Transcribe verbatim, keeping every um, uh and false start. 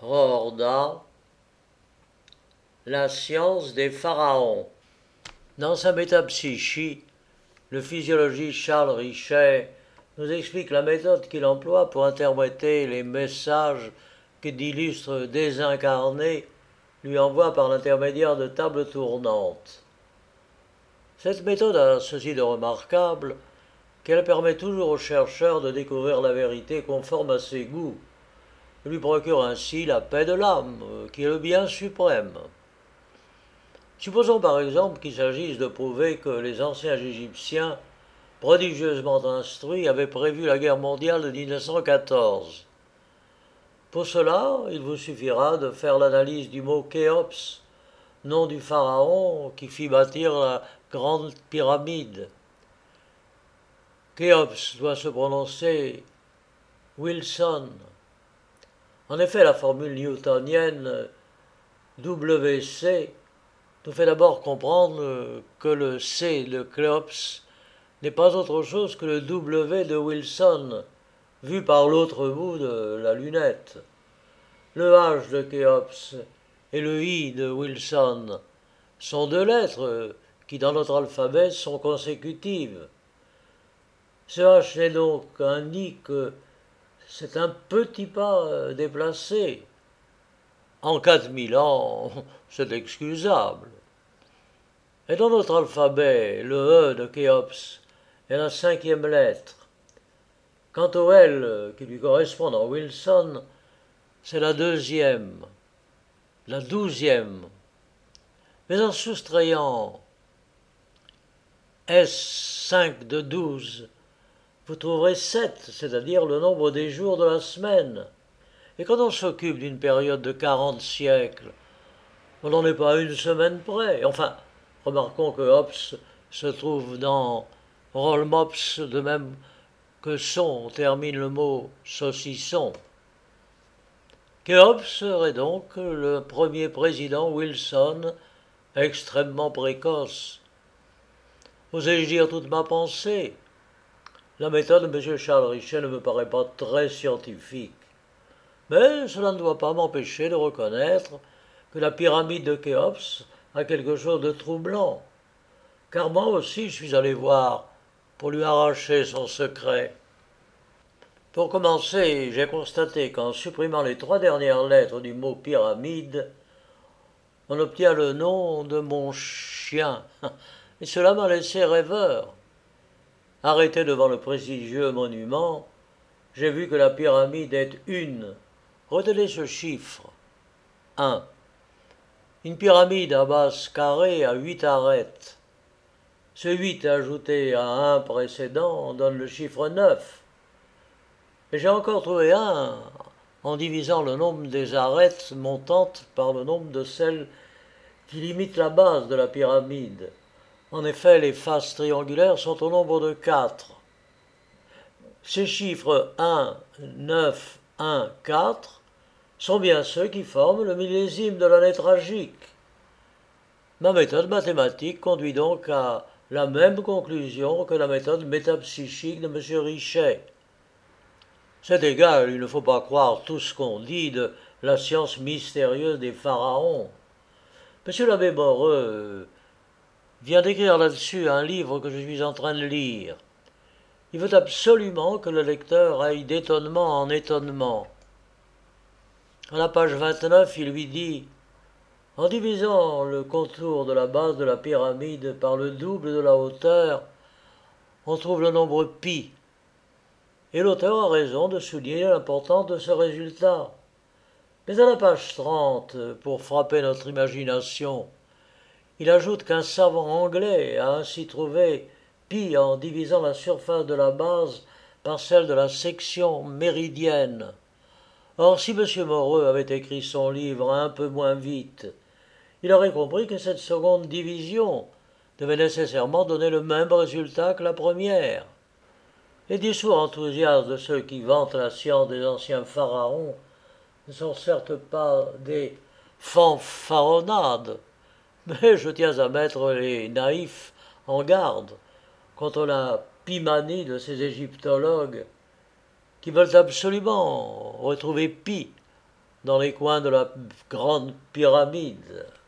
Rorda, la science des pharaons. Dans sa métapsychie, le physiologiste Charles Richet nous explique la méthode qu'il emploie pour interpréter les messages que d'illustres désincarnés lui envoient par l'intermédiaire de tables tournantes. Cette méthode a ceci de remarquable qu'elle permet toujours au chercheur de découvrir la vérité conforme à ses goûts, et lui procure ainsi la paix de l'âme, qui est le bien suprême. Supposons par exemple qu'il s'agisse de prouver que les anciens Égyptiens, prodigieusement instruits, avaient prévu la guerre mondiale de mille neuf cent quatorze. Pour cela, il vous suffira de faire l'analyse du mot Khéops, nom du pharaon qui fit bâtir la grande pyramide. Khéops doit se prononcer Wilson. En effet, la formule newtonienne W C nous fait d'abord comprendre que le C de Khéops n'est pas autre chose que le W de Wilson, vu par l'autre bout de la lunette. Le H de Khéops et le I de Wilson sont deux lettres qui, dans notre alphabet, sont consécutives. Ce H n'est donc un I que c'est un petit pas déplacé. En quatre mille ans, c'est excusable. Et dans notre alphabet, le E de Khéops est la cinquième lettre. Quant au L qui lui correspond dans Wilson, c'est la deuxième, la douzième. Mais en soustrayant S cinq de douze, vous trouverez sept, c'est-à-dire le nombre des jours de la semaine. Et quand on s'occupe d'une période de quarante siècles, on n'en est pas à une semaine près. Enfin, remarquons que Hobbes se trouve dans Rollmops, de même que son termine le mot saucisson. Que Hobbes serait donc le premier président Wilson, extrêmement précoce. Osais-je dire toute ma pensée? La méthode de M. Charles Richet ne me paraît pas très scientifique. Mais cela ne doit pas m'empêcher de reconnaître que la pyramide de Khéops a quelque chose de troublant. Car moi aussi je suis allé voir pour lui arracher son secret. Pour commencer, j'ai constaté qu'en supprimant les trois dernières lettres du mot pyramide, on obtient le nom de mon chien. Et cela m'a laissé rêveur. Arrêté devant le prestigieux monument, j'ai vu que la pyramide est une. Retenez ce chiffre. un. Une pyramide à base carrée a huit arêtes. Ce huit ajouté à un précédent donne le chiffre neuf. Et j'ai encore trouvé un en divisant le nombre des arêtes montantes par le nombre de celles qui limitent la base de la pyramide. En effet, les faces triangulaires sont au nombre de quatre. Ces chiffres un, neuf, un, quatre sont bien ceux qui forment le millésime de l'année tragique. Ma méthode mathématique conduit donc à la même conclusion que la méthode métapsychique de M. Richet. C'est égal, il ne faut pas croire tout ce qu'on dit de la science mystérieuse des pharaons. M. l'abbé Moreux vient d'écrire là-dessus un livre que je suis en train de lire. Il veut absolument que le lecteur aille d'étonnement en étonnement. À la page vingt-neuf, il lui dit « En divisant le contour de la base de la pyramide par le double de la hauteur, on trouve le nombre pi. » Et l'auteur a raison de souligner l'importance de ce résultat. Mais à la page trente, pour frapper notre imagination, il ajoute qu'un savant anglais a ainsi trouvé pi en divisant la surface de la base par celle de la section méridienne. Or, si M. Moreux avait écrit son livre un peu moins vite, il aurait compris que cette seconde division devait nécessairement donner le même résultat que la première. Les discours enthousiastes de ceux qui vantent la science des anciens pharaons ne sont certes pas des fanfaronnades, mais je tiens à mettre les naïfs en garde contre la pimanie de ces égyptologues qui veulent absolument retrouver Pi dans les coins de la grande pyramide.